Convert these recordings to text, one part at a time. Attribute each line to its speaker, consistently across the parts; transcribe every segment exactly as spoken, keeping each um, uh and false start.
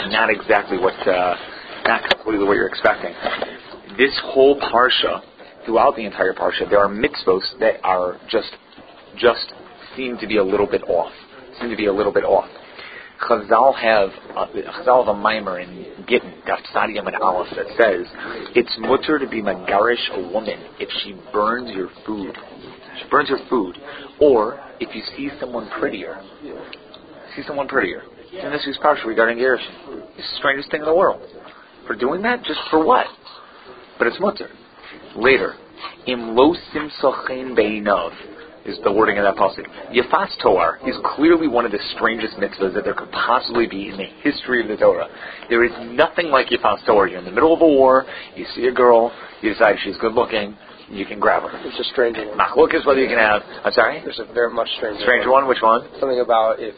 Speaker 1: not exactly what, uh, not completely what you're expecting. This whole parsha, throughout the entire parsha, there are mitzvos that are just, just seem to be a little bit off. Seem to be a little bit off. Chazal have uh, Chazal have a mimer in Gittin, Daf Tzadiyam and Aleph, that says it's mutter to be megarish a woman if she burns your food. She burns your food, or if you see someone prettier. See someone prettier. And this is parsha regarding Gerushin. It's the strangest thing in the world. For doing that, just for what? But it's mutter. Later, im lo simsachein beinav is the wording of that pasuk. Yefas Torah is clearly one of the strangest mitzvahs that there could possibly be in the history of the Torah. There is nothing like Yefas Torah. You're in the middle of a war, you see a girl, you decide she's good looking, you can grab her.
Speaker 2: It's a stranger one.
Speaker 1: Machlok is whether you can have, I'm sorry?
Speaker 2: There's a very much stranger
Speaker 1: Stranger one. one, which one?
Speaker 2: Something about if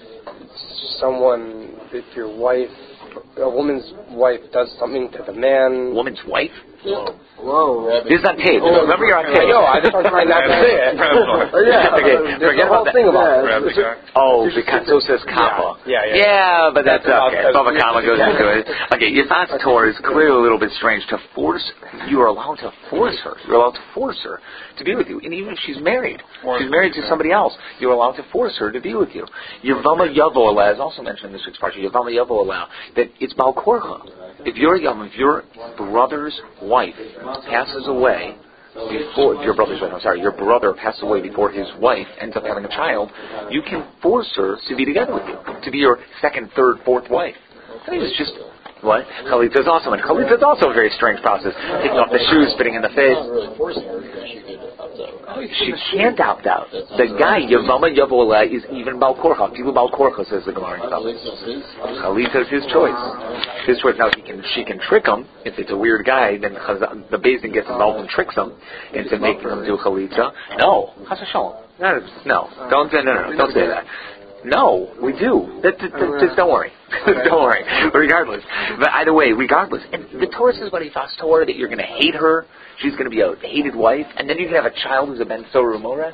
Speaker 2: someone, if your wife, a woman's wife does something to the man.
Speaker 1: Woman's wife?
Speaker 2: Whoa. Whoa.
Speaker 1: This is on tape. Oh, remember you're on tape.
Speaker 2: I know, I just was trying not to say it. Oh, yeah.
Speaker 1: Okay,
Speaker 2: There's
Speaker 1: forget
Speaker 2: the whole
Speaker 1: about that.
Speaker 2: thing about
Speaker 3: Grab the
Speaker 2: it.
Speaker 3: guy.
Speaker 1: Oh, because so says Kappa.
Speaker 2: Yeah, yeah.
Speaker 1: Yeah, yeah but that's,
Speaker 2: That's
Speaker 1: okay.
Speaker 2: about-
Speaker 1: Baba Kama goes into it. Okay, Yefas Torah is clearly a little bit strange. To force, you are allowed to force her. You're allowed to force her to be with you. And even if she's married, she's married to somebody else, you're allowed to force her to be with you. Yavama Yavo Allah is also mentioned in this week's parsha. Yavama Yavo Allah, that it's Baal Korcha. If your Yavam, if your brother's wife passes away, before your brother's wife, I'm sorry, your brother passes away before his wife ends up having a child, you can force her to be together with you, to be your second, third, fourth wife. I mean, it's just what Chalitza is also, and Chalitza is also a very strange process. Taking off the shoes, spitting in the face.
Speaker 4: Not really forcing her because she could opt out.
Speaker 1: She can't opt out. The guy Yavama Yavola is even Baal Korcha. People Baal Korcha says the Gemara. Chalitza is his choice. His choice. Now he can, she can trick him. If it's a weird guy, then the Beis Din gets involved and tricks him into making him do Chalitza. No, Chas v'shalom. No, no, don't say no, no, no, don't say that. No, we do. That, that, that, just don't worry. Don't worry. But regardless. But either way, regardless. And the Torah says about Yefas Torah that you're going to hate her. She's going to be a hated wife. And then you can have a child who's a Ben Sorah Umorah.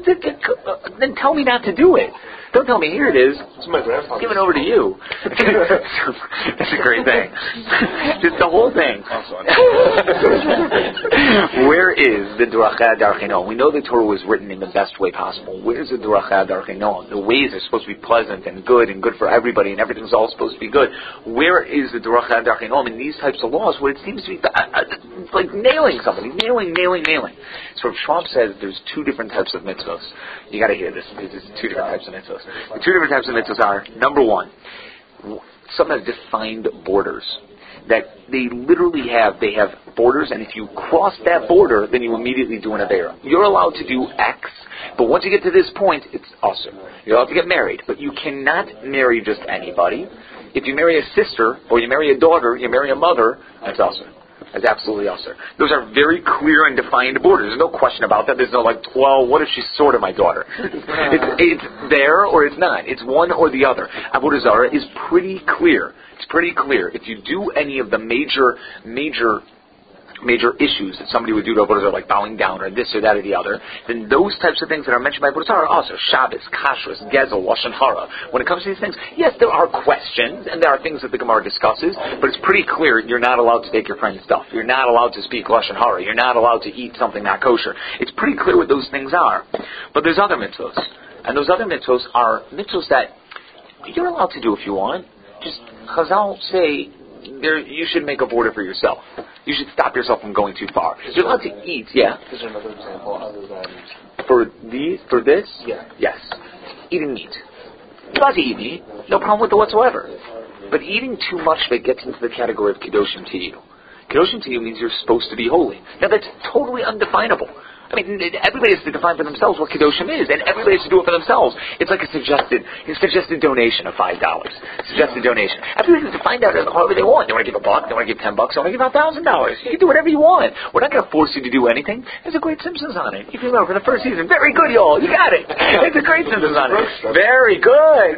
Speaker 1: Then tell me not to do it. Don't tell me, here it is.
Speaker 3: It's my grandfather.
Speaker 1: Give it over to you. That's a great thing. Just the whole thing. Where is the Durachah Darchino? We know the Torah was written in the best way possible. Where's the Durachah Darchino? The ways are supposed to be pleasant and good and good for everybody, and everything's all supposed to be good. Where is the Durachah Darchino? In these types of laws, where it seems to be uh, uh, like nailing somebody, nailing, nailing, nailing. So Schwab says there's two different types of mitzvahs. You got to hear this. There's two different types of mitzvahs. The two different types of mitzvahs are, number one, some have defined borders. That they literally have, they have borders, and if you cross that border, then you immediately do an avera. You're allowed to do X, but once you get to this point, it's awesome. You're allowed to get married, but you cannot marry just anybody. If you marry a sister, or you marry a daughter, you marry a mother, that's awesome. That's absolutely awesome. Those are very clear and defined borders. There's no question about that. There's no like, well, what if she's sort of my daughter? it's, it's there or it's not. It's one or the other. Avodah Zarah is pretty clear. It's pretty clear. If you do any of the major, major, major issues that somebody would do to Avodah Zarah, like bowing down or this or that or the other, then those types of things that are mentioned by Avodah Zarah are also Shabbos, Kashrus, Gezel, Lashon Hara. When it comes to these things, yes, there are questions and there are things that the Gemara discusses, but it's pretty clear you're not allowed to take your friend's stuff. You're not allowed to speak Lashon Hara. You're not allowed to eat something not kosher. It's pretty clear what those things are. But there's other mitzvahs. And those other mitzvahs are mitzvahs that you're allowed to do if you want. Just Chazal say there, you should make a border for yourself. You should stop yourself from going too far. You're allowed to eat, yeah.
Speaker 4: Is there another example other than...
Speaker 1: For these, for this?
Speaker 4: Yeah.
Speaker 1: Yes. Eating meat. You're allowed to eat meat. No problem with it whatsoever. But eating too much of it gets into the category of Kedoshim to you. Kedoshim to you means you're supposed to be holy. Now that's totally undefinable. I mean, everybody has to define for themselves what Kedoshim is, and everybody has to do it for themselves. It's like a suggested, a suggested donation of five dollars. Suggested donation. Everybody has to find out however they want. They want to give a buck, they want to give ten bucks, they want to give a thousand dollars. You can do whatever you want. We're not going to force you to do anything. There's a great Simpsons on it. If you remember from the first season, very good, y'all. You got it. It's a great Simpsons on it. Very good.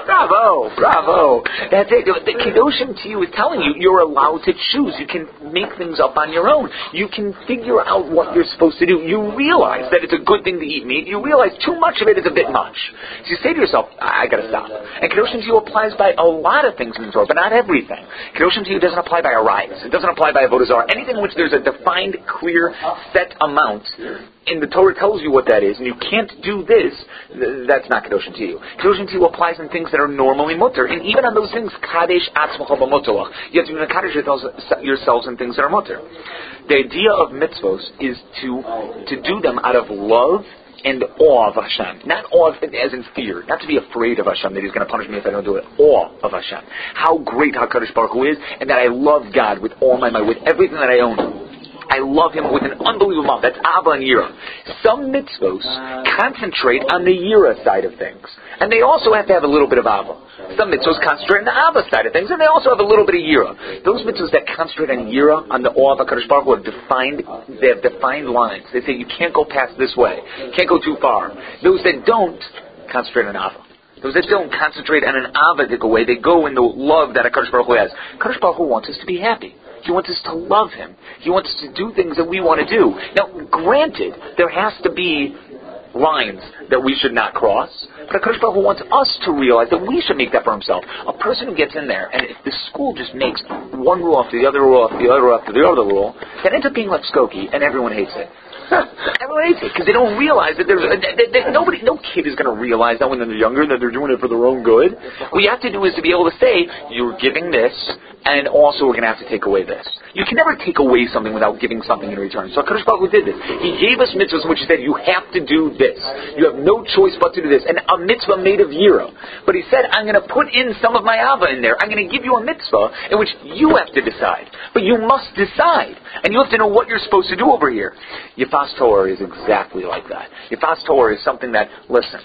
Speaker 1: Bravo, bravo. That's it. The Kedoshim to you is telling you you're allowed to choose. You can make things up on your own. You can figure out what you're supposed to do. You realize that it's a good thing to eat meat. You realize too much of it is a bit much. So you say to yourself, I, I gotta stop. And Kedoshim to you applies by a lot of things in the Torah, but not everything. Kedoshim to you doesn't apply by a riot. It doesn't apply by a Avodah Zarah. Anything in which there's a defined, clear, set amount, and the Torah tells you what that is, and you can't do this, th- that's not Kedoshim to you. Kedoshim to you applies in things that are normally mutter, and even on those things, Kadesh Atzmacha B'Mutalach. You have to even Kadesh yourselves in things that are mutter. The idea of mitzvos is to to do them out of love and awe of Hashem. Not awe of, as in fear, not to be afraid of Hashem, that He's going to punish me if I don't do it. Awe of Hashem. How great HaKadosh Baruch Hu is, and that I love God with all my might, with everything that I own. I love Him with an unbelievable amount. That's Ava and Yira. Some mitzvos concentrate on the Yira side of things. And they also have to have a little bit of Ava. Some mitzvos concentrate on the Ava side of things, and they also have a little bit of Yira. Those mitzvos that concentrate on Yira, on the awe of HaKadosh Baruch Hu, have defined, they have defined lines. They say you can't go past this way. You can't go too far. Those that don't, concentrate on Ava. Those that don't concentrate on an Avadic way, they go in the love that HaKadosh Baruch Hu has. HaKadosh Baruch Hu wants us to be happy. He wants us to love Him. He wants us to do things that we want to do. Now, granted, there has to be lines that we should not cross, but HaKadosh Baruch Hu wants us to realize that we should make that for Himself. A person who gets in there, and if the school just makes one rule after the other rule after the other rule after the other rule, that ends up being like Skokie, and everyone hates it. Everyone hates it because they don't realize that there's a, that, that nobody, no kid is going to realize that when they're younger that they're doing it for their own good. What you have to do is to be able to say, you're giving this, and also we're going to have to take away this. You can never take away something without giving something in return. So HaKadosh Baruch Hu did this. He gave us mitzvahs in which He said, you have to do this. You have no choice but to do this. And a mitzvah made of Yira. But He said, I'm going to put in some of my Ava in there. I'm going to give you a mitzvah in which you have to decide. But you must decide. And you have to know what you're supposed to do over here. Yifas Torah is exactly like that. Yifas Torah is something that, listen,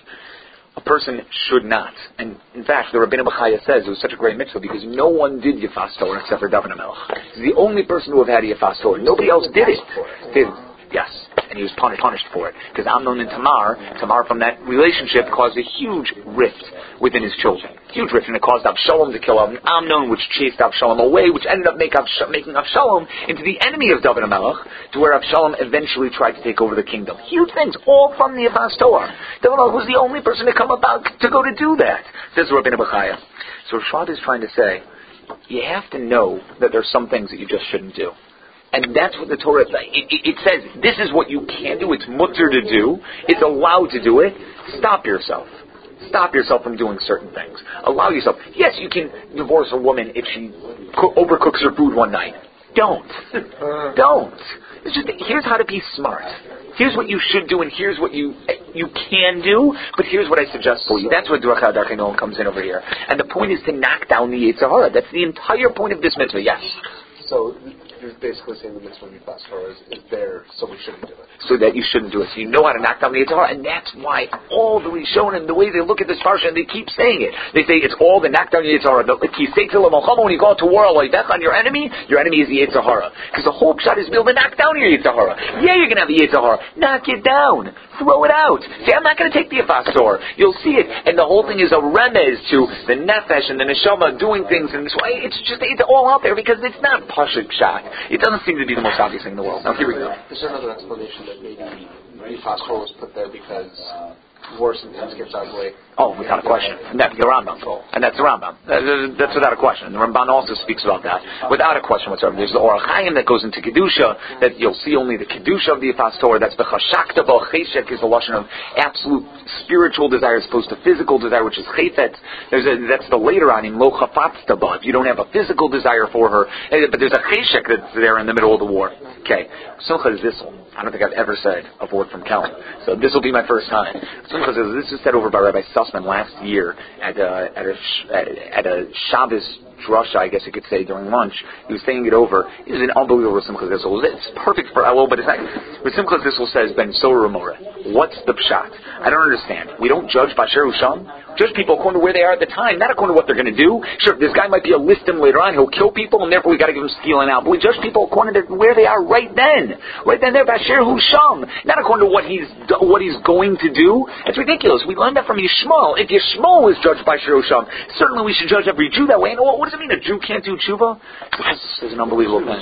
Speaker 1: a person should not. And in fact, the Rabbeinu Bechaya says it was such a great mitzvah because no one did Yifas Torah except for David HaMelech. He's the only person to have had Yifas Torah. Nobody else did it. Did Yes. And he was punished, punished for it. Because Amnon and Tamar, Tamar from that relationship caused a huge rift within his children. Huge rift. And it caused Absalom to kill Amnon, which chased Absalom away, which ended up make Absh- making Absalom into the enemy of David HaMelech, to where Absalom eventually tried to take over the kingdom. Huge things, all from the Yifas Torah. David HaMelech was the only person to come about to go to do that, says Rabbeinu Bechaya. So Rashad is trying to say, you have to know that there's some things that you just shouldn't do. And that's what the Torah, it, it, it says, this is what you can do, it's mutter to do, it's allowed to do it. Stop yourself. Stop yourself from doing certain things. Allow yourself. Yes, you can divorce a woman if she co- overcooks her food one night. Don't. Don't. It's just, here's how to be smart. Here's what you should do, and here's what you you can do, but here's what I suggest for you. That's what Drachad Darkei Noam comes in over here. And the point is to knock down the Yetzer Hara. That's the entire point of this mitzvah, yes.
Speaker 4: So you're basically saying the mitzvah of Yifas Torah is, is there, so we shouldn't do it.
Speaker 1: So that you shouldn't do it. So you know how to knock down the Yetzer Hara, and that's why all the Rishonim, the way they look at this parsha, and they keep saying it. They say it's all the knock down the Yetzer Hara. When you go out to war on your enemy, your enemy is the Yetzer Hara. Because the whole pshat is built to knock down your Yetzer Hara. Yeah, you're going to have the Yetzer Hara. Knock it down. Throw it out. Say, I'm not going to take the Yifas Torah. You'll see it. And the whole thing is a remez to the nefesh and the neshama doing things in this way. It's just, it's all out there because it's not pashut pshat. It doesn't seem to be the most obvious thing in the world. Now, here we go.
Speaker 4: Is there another explanation that maybe Yifas Torah was put there because worse sometimes gets out of the way?
Speaker 1: Oh, without a question. And that's the Rambam. And that's the Rambam. That's without a question. The Ramban also speaks about that. Without a question whatsoever. There's the Orach Chaim that goes into Kedusha, that you'll see only the Kedusha of the Yifas Torah. That's the Chashakta Bo Cheshek is the lashon of absolute spiritual desire as opposed to physical desire, which is Chefet. There's a, that's the later on in Lo Chafatzta Bo. If you don't have a physical desire for her, but there's a Cheshek that's there in the middle of the war. Okay. Simcha is this one. I don't think I've ever said a word from Kellen. So this will be my first time. Simcha says, this is said over by Rabbi Sussman last year at a, at a, at a Shabbos drasha, I guess you could say, during lunch. He was saying it over. It was an unbelievable Simchas Zissel. It's perfect for Elul, but it's not. But Simchas Zissel says, Ben Sorah More. What's the pshat? I don't understand. We don't judge Basher Husham. Judge people according to where they are at the time, not according to what they're going to do. Sure, this guy might be a listim later on. He'll kill people, and therefore we got to give him stealing out. But we judge people according to where they are right then. Right then, they're Basher Husham, not according to what he's what he's going to do. It's ridiculous. We learned that from Yishmael. If Yishmael is judged by Basher Husham, certainly we should judge every Jew that way. And what, what does it mean a Jew can't do tshuva? This is an unbelievable thing.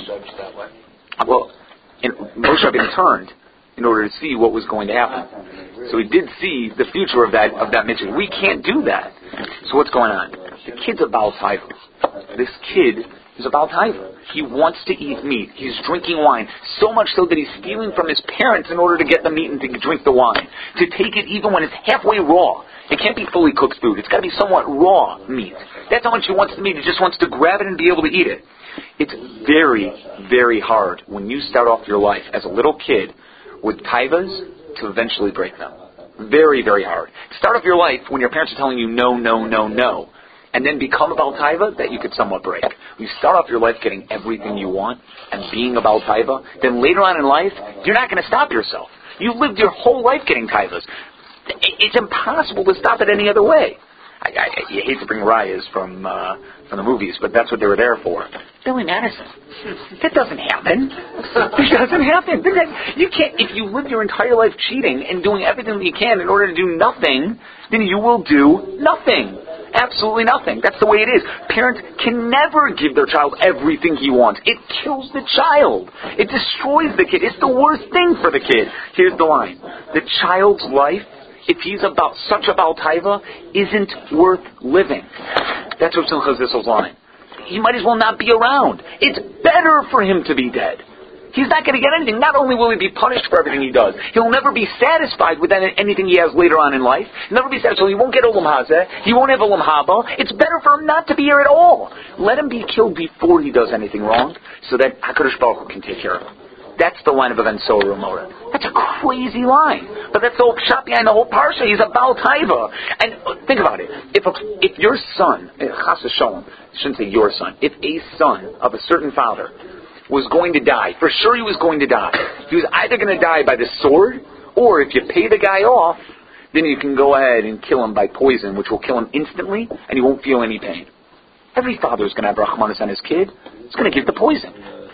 Speaker 1: Well, and Moshe Rabbeinu turned in order to see what was going to happen. So he did see the future of that of that mitzvah. We can't do that. So what's going on? The kid's a Baal Taiva. This kid is a Baal Taiva. He wants to eat meat. He's drinking wine. So much so that he's stealing from his parents in order to get the meat and to drink the wine. To take it even when it's halfway raw. It can't be fully cooked food. It's got to be somewhat raw meat. That's how much he wants the meat. He just wants to grab it and be able to eat it. It's very, very hard when you start off your life as a little kid with taivas to eventually break them. Very, very hard. Start off your life when your parents are telling you no, no, no, no, and then become a Baal Taiva, that you could somewhat break. When you start off your life getting everything you want and being a Baal Taiva, then later on in life, you're not going to stop yourself. You lived your whole life getting taivas. It's impossible to stop it any other way. I, I, I hate to bring rayas from uh, from the movies, but that's what they were there for. Billy Madison. That doesn't happen. It doesn't happen. You can't. If you live your entire life cheating and doing everything that you can in order to do nothing, then you will do nothing. Absolutely nothing. That's the way it is. Parents can never give their child everything he wants. It kills the child. It destroys the kid. It's the worst thing for the kid. Here's the line. The child's life, if he's about such a Baal Taiva, isn't worth living. That's what Simchas Zissel's line. He might as well not be around. It's better for him to be dead. He's not going to get anything. Not only will he be punished for everything he does, he'll never be satisfied with anything he has later on in life. He'll never be satisfied. He won't get Olam Hazeh. He won't have Olam Haba. It's better for him not to be here at all. Let him be killed before he does anything wrong, so that HaKadosh Baruch Hu can take care of him. That's the line of Ben Sorah More. That's a crazy line. But that's the whole pshat behind the whole parsha. He's a Baal Taiva. And think about it. If a, if your son, Chas v'sholom, I shouldn't say your son, if a son of a certain father was going to die, for sure he was going to die. He was either going to die by the sword, or if you pay the guy off, then you can go ahead and kill him by poison, which will kill him instantly, and he won't feel any pain. Every father is going to have rachmanis on his kid. He's going to give the poison.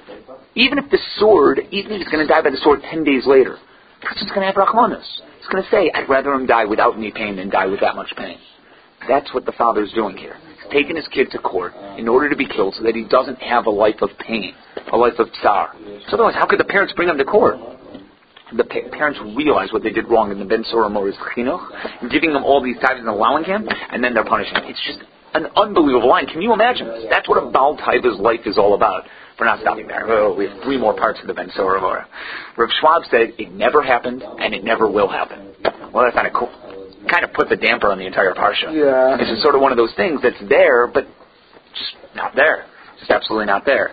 Speaker 1: Even if the sword, even if he's going to die by the sword ten days later, the person's going to have rachmanis. He's going to say, I'd rather him die without any pain than die with that much pain. That's what the father's doing here. He's taking his kid to court in order to be killed so that he doesn't have a life of pain, a life of tsar. So otherwise, how could the parents bring him to court? The pa- parents realize what they did wrong in the Ben Sorah More's chinuch, giving him all these titles and allowing him, and then they're punishing him. It's just an unbelievable line. Can you imagine this? That's what a Baal Taiva's life is all about. We're not stopping there. Oh, we have three more parts of the Ben Sorah More. Rav Schwab said it never happened and it never will happen. Well, that's kind of cool. Kind of puts a damper on the entire parsha.
Speaker 2: Yeah.
Speaker 1: It's just sort of one of those things that's there, but just not there. Just absolutely not there.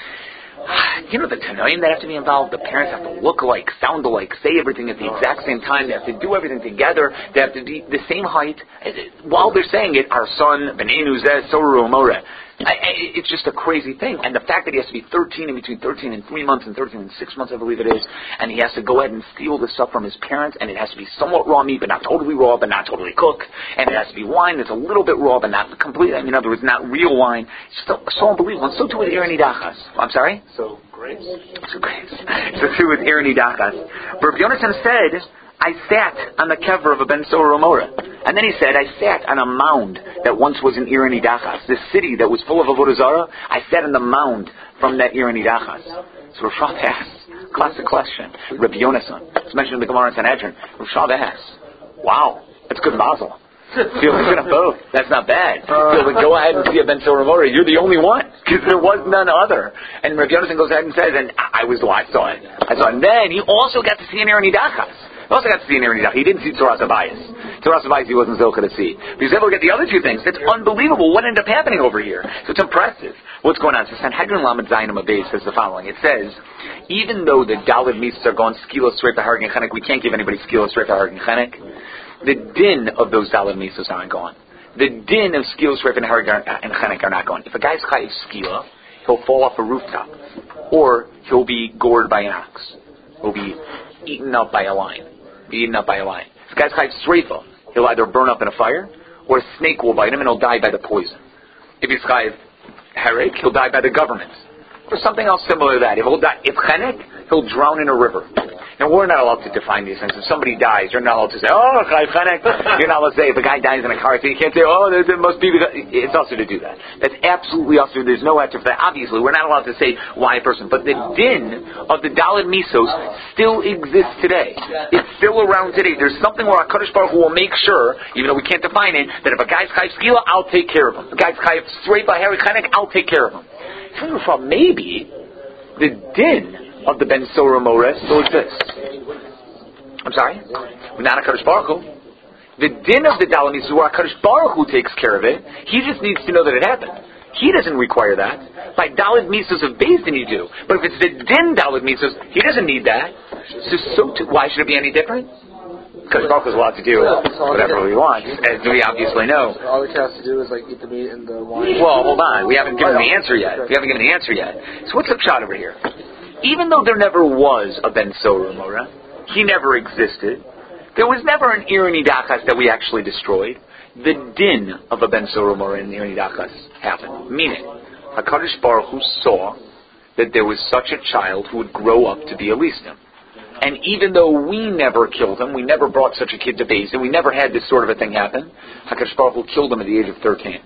Speaker 1: You know the Tanoim that have to be involved? The parents have to look alike, sound alike, say everything at the exact same time. They have to do everything together. They have to be the same height. While they're saying it, our son, Benenu Zeh, Sorah More. It's just a crazy thing. And the fact that he has to be thirteen, in between thirteen and three months and thirteen and six months, I believe it is, and he has to go ahead and steal this stuff from his parents, and it has to be somewhat raw meat, but not totally raw, but not totally cooked, and it has to be wine that's a little bit raw, but not completely, in other words, not real wine. It's so, so unbelievable. And so too with Irani Dachas. I'm sorry?
Speaker 4: So grapes?
Speaker 1: So grapes. So too with Irani Dachas. But Rabbi Yonasan said, I sat on the kever of a Ben Sorah More. And then he said, I sat on a mound that once was in Ir Nidachas. This city that was full of Avodah Zarah, I sat on the mound from that Ir Nidachas. So Rav Shav asks, classic question, Rabbi Yonasan. It's mentioned in the Gemara in Sanhedrin. Rav Shav asks, wow, that's good mazel. Feel like a both. That's not bad. Feel like, go ahead and see a Ben Sorah More. You're the only one, because there was none other. And Rabbi Yonasan goes ahead and says, and I was the one, I saw it. I saw it. And then he also got to see an Ir Nidachas. He also got to see an Ir Nidachas. He didn't see Torah Sabayis. Torah Sabayis he wasn't Zilcha to see. But he was able to get the other two things. That's unbelievable. What ended up happening over here? So it's impressive. What's going on? So Sanhedrin Lamed Zayin Amabei says the following. It says, even though the Daled Mises are gone Skila Srei Hargin Chenek, we can't give anybody Skila Srei Hargin Chenek. The din of those Daled Mises aren't gone. the din of skila, shreif, and chenek are not going. If a guy's chayiv skila, he'll fall off a rooftop, or he'll be gored by an ox. He'll be eaten up by a lion. Be eaten up by a lion. If a guy's chayiv shreifa, he'll either burn up in a fire, or a snake will bite him and he'll die by the poison. If he's chayiv herek, he'll die by the government. Or something else similar to that. If he'll die, if chenek, he'll drown in a river. Now, we're not allowed to define these things. If somebody dies, you're not allowed to say, oh, chayiv chenek. You're not allowed to say, if a guy dies in a car accident, you can't say, oh, there, there must be, because it's also to do that. That's absolutely also, there's no answer for that. Obviously, we're not allowed to say why a person. But the din of the Daled Misos still exists today. It's still around today. There's something where HaKadosh Baruch Hu will make sure, even though we can't define it, that if a guy's chayiv skila, I'll take care of him. If a guy's chayiv straight by herek chenek, I'll take care of him. Maybe the din of the Ben Sora Mores still exists. I'm sorry? Not HaKadosh Baruch Hu. The din of the Daled Misos is where HaKadosh Baruch Hu takes care of it. He just needs to know that it happened. He doesn't require that. By Daled Misos of Beis Din you do. But if it's the din Daled Misos, he doesn't need that. So, so to, why should it be any different? Because Baruch Hu is allowed to do whatever he wants, as we obviously know.
Speaker 4: All he has to do is like eat the meat and the wine.
Speaker 1: Well, hold on. We haven't given the answer yet. We haven't given the answer yet. So what's the shot over here? Even though there never was a Ben Sora Mora, he never existed, there was never an Ir Nidachas that we actually destroyed. The din of a Ben Sora Mora and Ir Nidachas happened. Meaning, HaKadosh Baruch Hu saw that there was such a child who would grow up to be a Listim. And even though we never killed him, we never brought such a kid to Beis Din, we never had this sort of a thing happen, HaKadosh Baruch Hu killed him at the age of thirteen.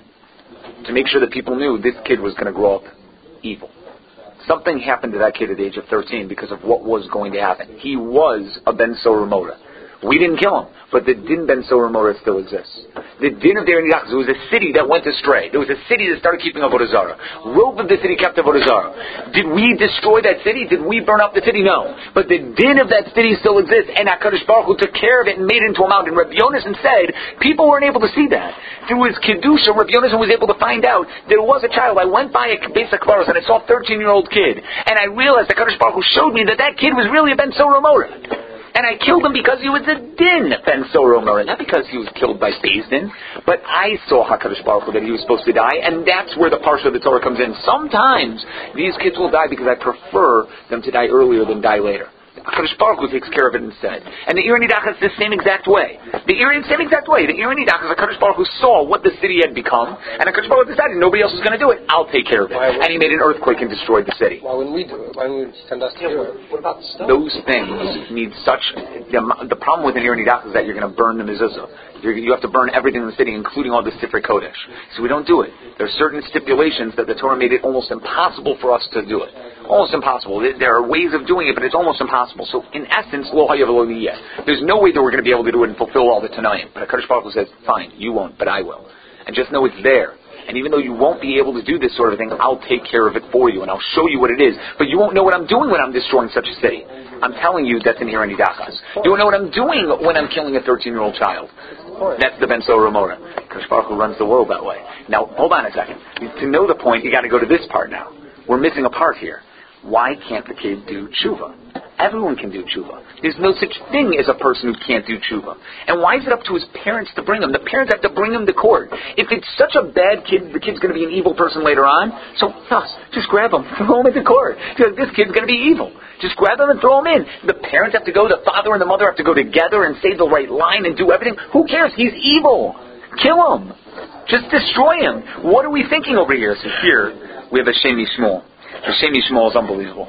Speaker 1: To make sure that people knew this kid was going to grow up evil. Something happened to that kid at the age of thirteen because of what was going to happen. He was a Ben Sora Mora. We didn't kill him, but the din Ben Sora Mora still exists. The din of Ir Nidachas, it was a city that went astray. There was a city that started keeping Avodah Zarah. Rove of the city kept Avodah Zarah. Did we destroy that city? Did we burn up the city? No. But the din of that city still exists, and HaKadosh Baruch Hu took care of it and made it into a mountain. Rabbi Yonasan said, people weren't able to see that. Through his Kedusha, Rabbi Yonasan was able to find out there was a child. I went by a Beis HaKvaros and I saw a thirteen-year-old kid, and I realized HaKadosh Baruch Hu showed me that that kid was really a Ben Sora Mora. And I killed him because he was a din Ben Sora Mora, not because he was killed by Beis Din. But I saw HaKadosh Baruch Hu that he was supposed to die, and that's where the parsha of the Torah comes in. Sometimes these kids will die because I prefer them to die earlier than die later. HaKadosh Baruch Hu takes care of it instead. And the Ir Nidachas is the same exact way. The Ir same exact way. The Ir Nidachas, HaKadosh Baruch Hu saw what the city had become, and HaKadosh Baruch Hu decided nobody else is going to do it. I'll take care of it. And he made an earthquake and destroyed the city.
Speaker 2: Why wouldn't we do it? Why wouldn't we send us to do it?
Speaker 4: What about stone?
Speaker 1: Those things need such... The, the problem with an Ir Nidachas is that you're going to burn the mezuzah. You're, you have to burn everything in the city, including all the Sifrei Kodesh. So we don't do it. There are certain stipulations that the Torah made it almost impossible for us to do it. Almost impossible. There are ways of doing it, but it's almost impossible. So in essence, lo hayav lo niyeh. There's no way that we're going to be able to do it and fulfill all the Tanaim. But HaKadosh Baruch Hu says, fine, you won't, but I will. And just know it's there. And even though you won't be able to do this sort of thing, I'll take care of it for you, and I'll show you what it is. But you won't know what I'm doing when I'm destroying such a city. I'm telling you that's an Ir Nidachas. You won't know what I'm doing when I'm killing a thirteen-year-old child. That's the Ben Sora Mora. HaKadosh Baruch Hu runs the world that way. Now, hold on a second. To know the point, you got to go to this part now. We're missing a part here. Why can't the kid do tshuva? Everyone can do tshuva. There's no such thing as a person who can't do tshuva. And why is it up to his parents to bring him? The parents have to bring him to court. If it's such a bad kid, the kid's going to be an evil person later on. So, thus, just grab him, throw him into court. This kid's going to be evil. Just grab him and throw him in. The parents have to go, the father and the mother have to go together and say the right line and do everything. Who cares? He's evil. Kill him. Just destroy him. What are we thinking over here? So here, we have a Shem Yishmol. The Shem Yishmol is unbelievable.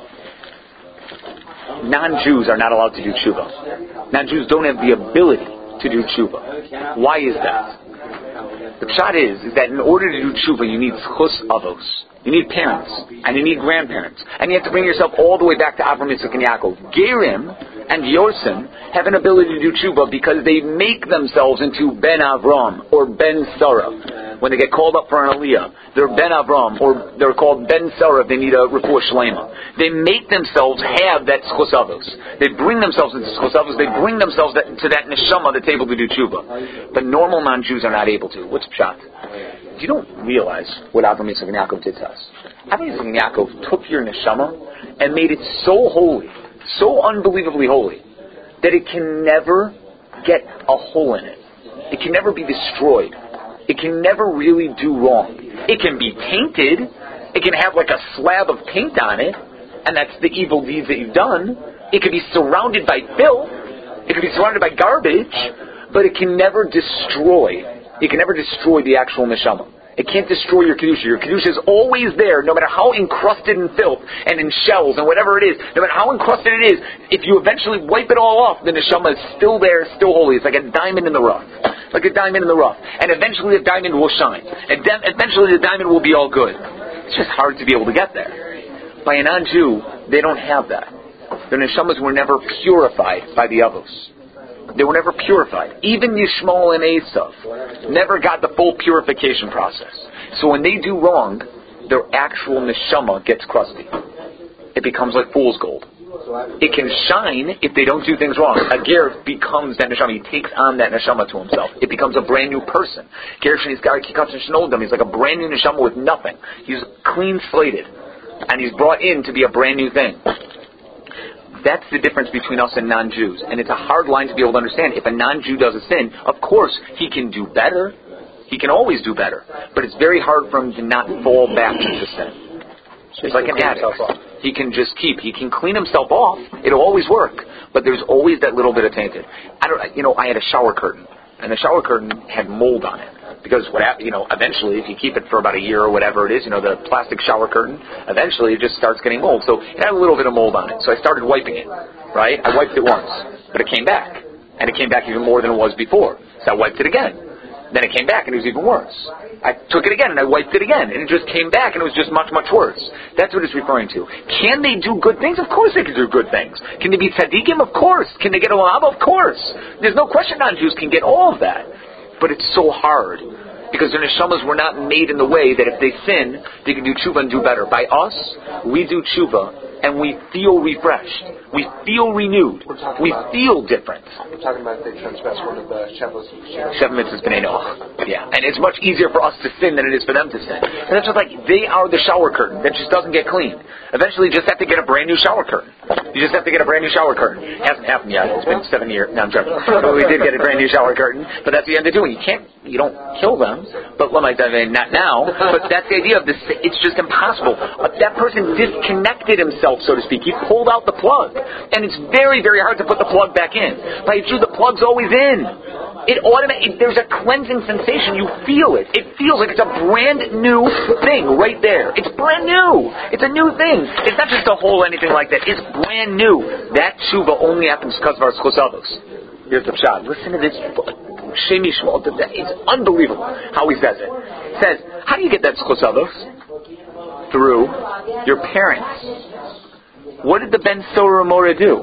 Speaker 1: Non-Jews are not allowed to do tshuva. Non-Jews don't have the ability to do tshuva. Why is that? The pshat is, is that in order to do tshuva, you need schus avos. You need parents, and you need grandparents. And you have to bring yourself all the way back to Avraham, Yitzchak, and Yaakov. Gerim and Yorsim have an ability to do tshuva because they make themselves into Ben Avram or Ben Sarah. When they get called up for an aliyah, they're Ben Avram, or they're called Ben Sarah if they need a refuah shlema. They make themselves have that schus avos. They bring themselves into schus avos. They bring themselves that, to that neshama that's able to do tshuva. But normal non-Jews are not able to. What's pshat? You don't realize what Avraham, Yitzchak, and Yaakov did to us. Avraham, Yitzchak, and Yaakov took your neshama and made it so holy, so unbelievably holy, that it can never get a hole in it. It can never be destroyed. It can never really do wrong. It can be tainted. It can have like a slab of paint on it, and that's the evil deeds that you've done. It can be surrounded by filth. It can be surrounded by garbage, but it can never destroy. It can never destroy the actual neshama. It can't destroy your kedusha. Your kedusha is always there, no matter how encrusted in filth and in shells and whatever it is. No matter how encrusted it is, if you eventually wipe it all off, the neshama is still there, still holy. It's like a diamond in the rough, like a diamond in the rough. And eventually, the diamond will shine. And then eventually, the diamond will be all good. It's just hard to be able to get there. By a non-Jew, they don't have that. Their neshamas were never purified by the avos. They were never purified. Even Yishmael and Esav never got the full purification process. So when they do wrong, their actual neshama gets crusty. It becomes like fool's gold. It can shine if they don't do things wrong. A ger becomes that neshama. He takes on that neshama to himself. It becomes a brand new person. He's like a brand new neshama with nothing. He's clean slated. And he's brought in to be a brand new thing. That's the difference between us and non-Jews. And it's a hard line to be able to understand. If a non-Jew does a sin, of course, he can do better. He can always do better. But it's very hard for him to not fall back into sin. So it's like an addict. He can just keep. He can clean himself off. It'll always work. But there's always that little bit of tainted. I don't. You know, I had a shower curtain. And the shower curtain had mold on it. Because what happened, you know, eventually, if you keep it for about a year or whatever it is, you know, the plastic shower curtain, eventually it just starts getting mold. So it had a little bit of mold on it. So I started wiping it, right? I wiped it once, but it came back. And it came back even more than it was before. So I wiped it again. Then it came back and it was even worse. I took it again and I wiped it again. And it just came back and it was just much, much worse. That's what it's referring to. Can they do good things? Of course they can do good things. Can they be tzaddikim? Of course. Can they get a lava? Of course. There's no question non-Jews can get all of that. But it's so hard. Because their neshamas were not made in the way that if they sin, they can do tshuva and do better. By us, we do tshuva and we feel refreshed. We feel renewed. We feel different.
Speaker 4: We're talking about if they transgress one of the Shavuos.
Speaker 1: Seven mitzvahs b'nei Noach. Yeah. And it's much easier for us to sin than it is for them to sin. And that's just like, they are the shower curtain that just doesn't get cleaned. Eventually you just have to get a brand new shower curtain. You just have to get a brand new shower curtain. It hasn't happened yet. It's been seven years. No, I'm joking. But we did get a brand new shower curtain. But that's what you end up doing. You can't, you don't kill them. But not now. But that's the idea of this. It's just impossible. That person disconnected himself, so to speak. He pulled out the plug. And it's very, very hard to put the plug back in. By Jew, the plug's always in. It automatically, there's a cleansing sensation. You feel it. It feels like it's a brand new thing right there. It's brand new. It's a new thing. It's not just a hole or anything like that. It's brand new. That tshuva only happens because of our schosavos. Here's the shot. Listen to this. Shemi Shmuel. It's unbelievable how he says it. He says, how do you get that schosavos? Through your parents. What did the Ben Sora Mora do?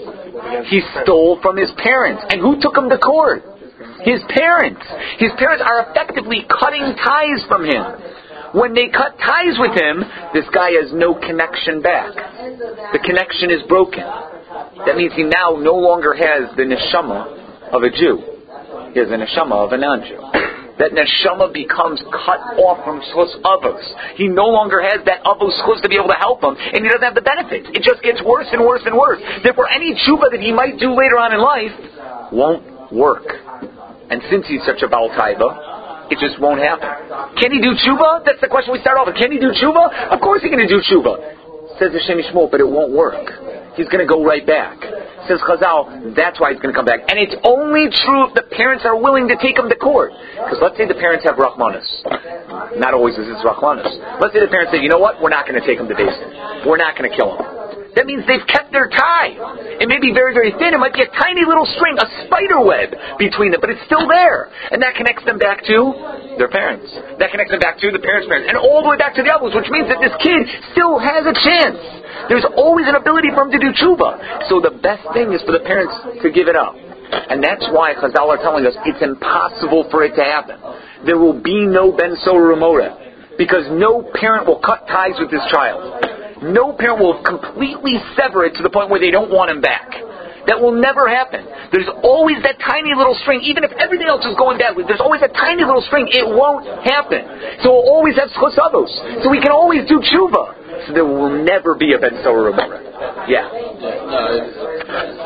Speaker 1: He stole from his parents. And who took him to court? His parents. His parents are effectively cutting ties from him. When they cut ties with him, this guy has no connection back. The connection is broken. That means he now no longer has the neshama of a Jew. He has the neshama of a non-Jew. That neshama becomes cut off from schos avos. He no longer has that avos schos to be able to help him, and he doesn't have the benefits. It just gets worse and worse and worse. Therefore, any tshuva that he might do later on in life won't work. And since he's such a Baal Taiba, it just won't happen. Can he do tshuva? That's the question we start off with. Can he do tshuva? Of course he's going to do tshuva. Says the Shemi Shmuel, but it won't work. He's going to go right back. Says Chazal, that's why he's going to come back. And it's only true if the parents are willing to take him to court. Because let's say the parents have Rachmanis. Not always is this Rachmanis. Let's say the parents say, you know what, we're not going to take him to Beis. We're not going to kill him. That means they've kept their tie. It may be very, very thin. It might be a tiny little string, a spider web between them, but it's still there. And that connects them back to their parents. That connects them back to the parents' parents. And all the way back to the others, which means that this kid still has a chance. There's always an ability for him to do tshuva. So the best thing is for the parents to give it up. And that's why Chazal are telling us it's impossible for it to happen. There will be no Ben Sora Ramora. Because no parent will cut ties with this child. No parent will completely sever it to the point where they don't want him back. That will never happen. There's always that tiny little string. Even if everything else is going badly, there's always a tiny little string. It won't happen. So we'll always have schosavos. So we can always do tshuva. So there will never be a Ben Sora Ramora. Yeah.
Speaker 3: No,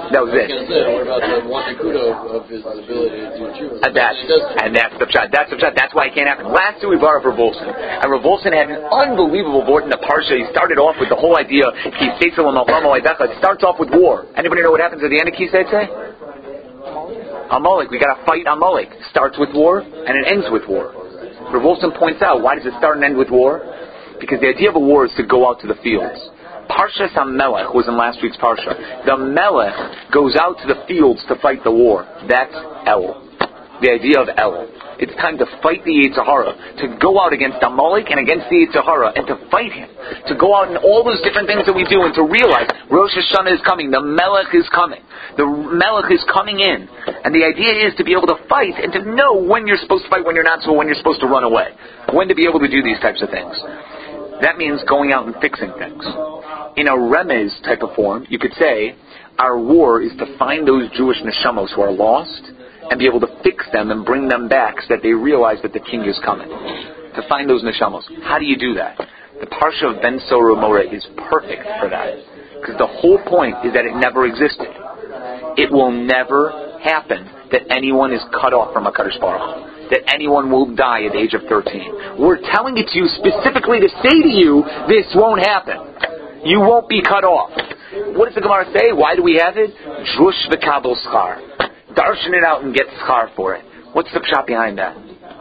Speaker 1: That was it.
Speaker 3: What about the one nakuda of his ability to do tshuva?
Speaker 1: And that's, and that's the shot. That's the shot. That's why it can't happen. Last year we brought up Rav Wolfson. And Rav Wolfson had an unbelievable board in the Parsha. He started off with the whole idea, it starts off with war. Anybody know what happens at the end of Kisei Tzei? Amalek. We got to fight Amalek. Starts with war, and it ends with war. Rav Wolfson points out, why does it start and end with war? Because the idea of a war is to go out to the fields. Parshas HaMelech was in last week's Parsha. The Melech goes out to the fields to fight the war. That's El. The idea of El. It's time to fight the Yetzer Hara, to go out against Amalek and against the Yetzer Hara, and to fight him. To go out and all those different things that we do, and to realize Rosh Hashanah is coming, the Melech is coming. The Melech is coming in. And the idea is to be able to fight and to know when you're supposed to fight, when you're not, so when you're supposed to run away. When to be able to do these types of things. That means going out and fixing things. In a remez type of form, you could say, our war is to find those Jewish neshamos who are lost and be able to fix them and bring them back so that they realize that the king is coming. To find those neshamos. How do you do that? The Parsha of Ben Sora Mora is perfect for that. Because the whole point is that it never existed. It will never happen that anyone is cut off from HaKadosh Baruch Hu. That anyone will die at the age of thirteen. We're telling it to you specifically to say to you, this won't happen. You won't be cut off. What does the Gemara say? Why do we have it? Drush v'kabel schar. Darshan it out and get schar for it. What's the pshat behind that?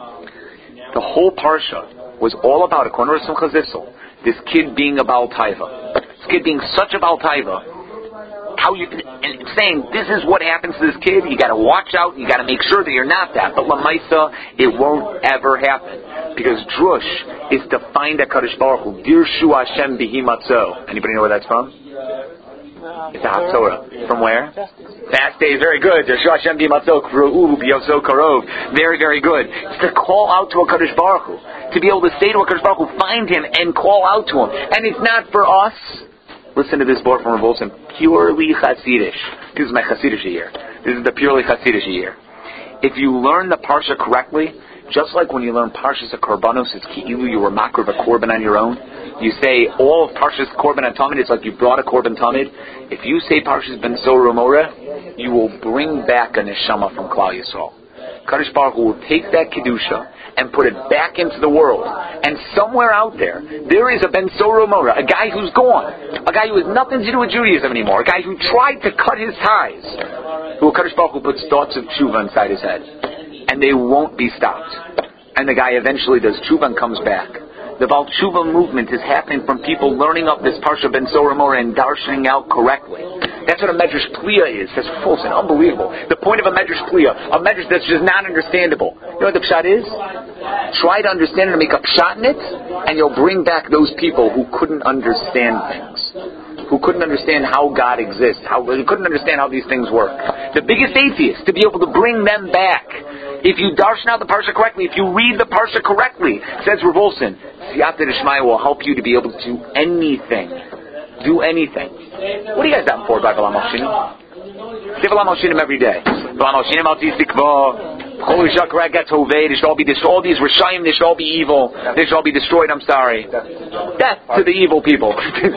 Speaker 1: The whole parsha was all about, according to Simcha Zissel, this kid being a Baal Taiva. This kid being such a Baal Taiva. How you and saying this is what happens to this kid. You got to watch out. You got to make sure that you're not that. But lamaisa, it won't ever happen because drush is to find a Kadosh Baruch Hu. Dirshu Hashem bihi matzo. Anybody know where that's from? It's a Hatzorah. From where? Fast days. Very good. Dirshu Hashem bihi matzo. Kru'u biyoso karov. Very very good. It's to call out to a Kadosh Baruch Hu. To be able to say to a Kadosh Baruch Hu, find him and call out to him. And it's not for us. Listen to this board from Rav Wolfson. Purely Hasidish. This is my Hasidish year. This is the purely Hasidish year. If you learn the Parsha correctly, just like when you learn Parshas of Korbanos, it's Ki'ilu, you were makar of a Korban on your own. You say all of Parshas Korban and Tamid, it's like you brought a Korban Tamid. If you say Parshas Ben Sora Mora, you will bring back a Neshama from Klal Yisrael. Kadosh Baruch Hu will take that Kedusha and put it back into the world. And somewhere out there, there is a Ben Sora Mora, a guy who's gone, a guy who has nothing to do with Judaism anymore, a guy who tried to cut his ties, who Kadosh Baruch Hu puts thoughts of tshuva inside his head. And they won't be stopped. And the guy eventually does tshuva and comes back. The Baal Tshuva movement is happening from people learning up this Parsha Ben Sora Mora and darshaning out correctly. That's what a Medrash Pliya is. That's false and unbelievable. The point of a Medrash Pliya, a Medrash that's just not understandable. You know what the pshat is? Try to understand it and make a pshat in it, and you'll bring back those people who couldn't understand things. Who couldn't understand how God exists, how who couldn't understand how these things work. The biggest atheists, to be able to bring them back. If you darshan out the Parsha correctly, if you read the Parsha correctly, says Rav Wolfson, Siyata D'Shmaya will help you to be able to do anything. Do anything. What are you guys down for by V'lam Alshinim? Say V'lam Alshinim every day. V'lam Alshinim al Tizikva. Holy Shakra gets Hovei. They should all be destroyed. All these Rishayim, they should all be evil. They should all be destroyed. I'm sorry. Death to the evil people.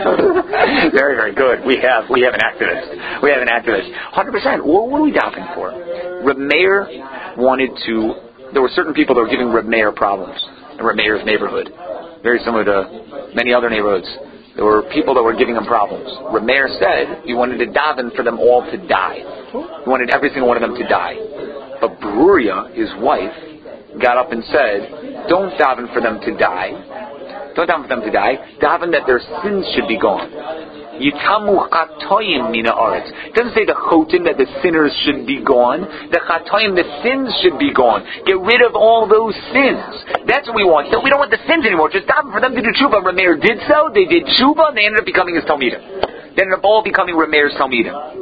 Speaker 1: Very, very good. We have we have an activist. We have an activist. one hundred percent. What, what are we doubting for? Reb Meir wanted to. There were certain people that were giving Reb Meir problems in Reb Meir's neighborhood. Very similar to many other neighborhoods. There were people that were giving him problems. Reb Meir said he wanted to daven for them all to die. He wanted every single one of them to die. But Bruria, his wife, got up and said, don't daven for them to die. Don't daven for them to die. Daven that their sins should be gone. Yitamu chatoyim mina aretz. It doesn't say the chotin that the sinners should be gone. The chatoyim, the sins should be gone. Get rid of all those sins. That's what we want. So we don't want the sins anymore. Just daven for them to do tshuva. Rameir did so. They did tshuva, and they ended up becoming his talmidim. They ended up all becoming Rameir's talmidim.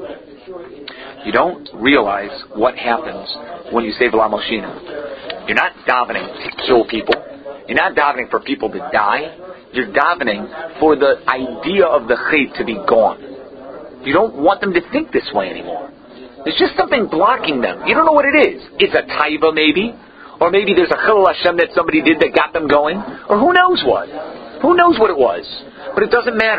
Speaker 1: You don't realize what happens when you say V'lam Alshinim. You're not davening to kill people. You're not davening for people to die. You're davening for the idea of the chait to be gone. You don't want them to think this way anymore. There's just something blocking them. You don't know what it is. It's a taiva maybe. Or maybe there's a chilul Hashem that somebody did that got them going. Or who knows what. Who knows what it was. But it doesn't matter.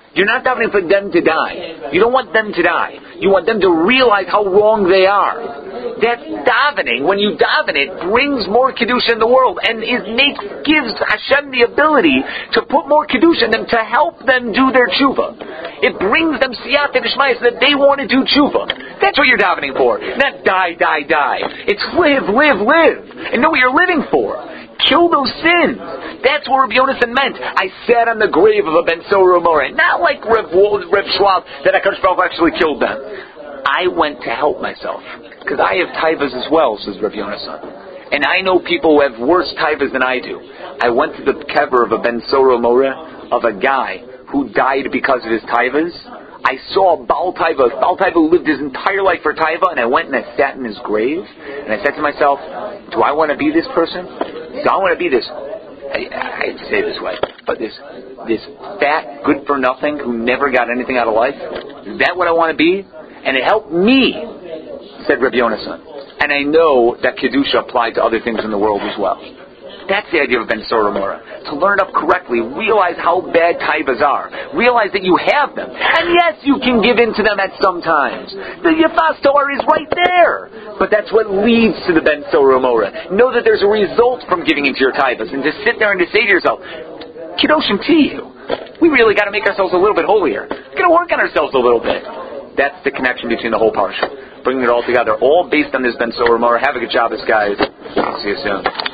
Speaker 1: You're not davening for them to die. You don't want them to die. You want them to realize how wrong they are. That davening, when you daven it, brings more kedusha in the world and it makes, gives Hashem the ability to put more kedusha in them to help them do their tshuva. It brings them siyata d'shmaya so that they want to do tshuva. That's what you're davening for. Not die, die, die. It's live, live, live. And know what you're living for. Kill those sins. That's what Rabbi Yonasan meant. I sat on the grave of a Ben Sora Mora. Not like Reb, Reb Schwab that HaKadosh Baruch Hu actually killed them. I went to help myself. Because I have taivas as well, says Rabbi Yonasan. And I know people who have worse taivas than I do. I went to the kever of a Ben Sora Mora of a guy who died because of his taivas. I saw a Baal Taiva, a Baal Taiva who lived his entire life for Taiva, and I went and I sat in his grave, and I said to myself, do I want to be this person? Do I want to be this, I, I hate to say it this way, but this this fat, good-for-nothing who never got anything out of life? Is that what I want to be? And it helped me, said Rabbi Yonasan. And I know that Kedusha applied to other things in the world as well. That's the idea of Ben Sora Mora. To learn up correctly, realize how bad taivas are. Realize that you have them. And yes, you can give in to them at some times. The Yafas Torah is right there. But that's what leads to the Ben Sora Mora. Know that there's a result from giving into your taivas. And to sit there and to say to yourself, Kedoshim Tiyu. We really got to make ourselves a little bit holier. We've got to work on ourselves a little bit. That's the connection between the whole parsha. Bringing it all together. All based on this Ben Sora Mora. Have a good job, guys. See you soon.